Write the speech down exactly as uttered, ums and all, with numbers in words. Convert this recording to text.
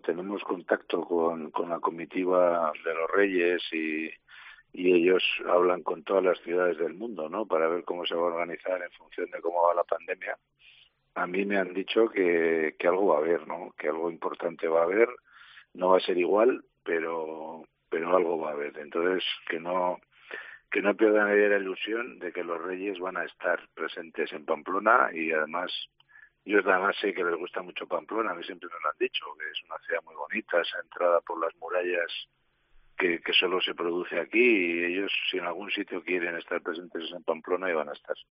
tenemos contacto con, con la comitiva de los Reyes y, y ellos hablan con todas las ciudades del mundo, ¿no? Para ver cómo se va a organizar en función de cómo va la pandemia. A mí me han dicho que, que algo va a haber, ¿no? Que algo importante va a haber. No va a ser igual, pero pero algo va a haber. Entonces, que no que no pierdan ahí la ilusión de que los Reyes van a estar presentes en Pamplona y además, yo además sé que les gusta mucho Pamplona, a mí siempre me lo han dicho, que es una ciudad muy bonita, esa entrada por las murallas que, que solo se produce aquí y ellos si en algún sitio quieren estar presentes es en Pamplona y van a estar.